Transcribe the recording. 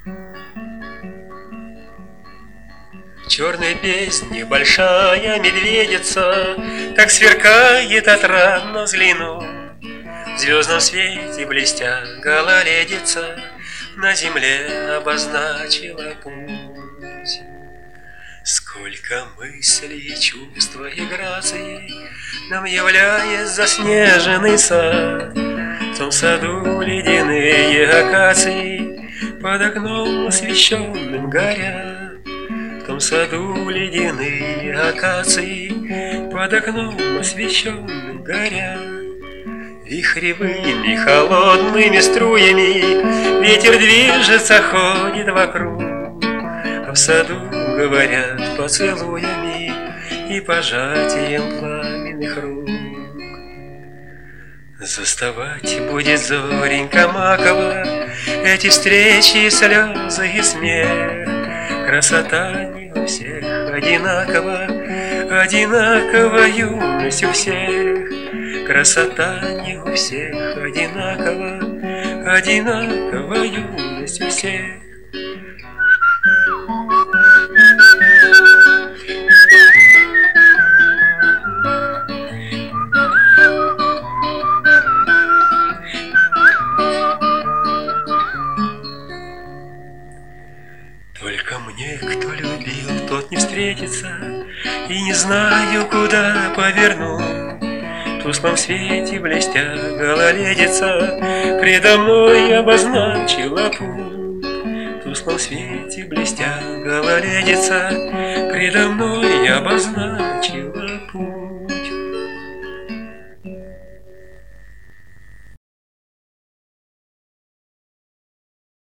В черной бездне большая медведица так сверкает отрадно взглянув. В звездном свете блестя гололедица на земле обозначила путь. Сколько мыслей, чувств и граций нам являет заснеженный сад. В том саду ледяные акации под окном освещенным горят. В том саду ледяные акации под окном освещенным горят. Вихревыми холодными струями ветер движется, ходит вокруг. А в саду говорят поцелуями и пожатием пламенных рук. Заставать будет зоренька макова эти встречи, слезы и смех. Красота не у всех одинакова, одинакова юность у всех. Красота не у всех одинакова, одинакова юность у всех. Только мне, кто любил, тот не встретится, и не знаю, куда поверну. В тусклом свете блестя гололедица предо мной обозначила путь. В тусклом свете блестя гололедица предо мной обозначила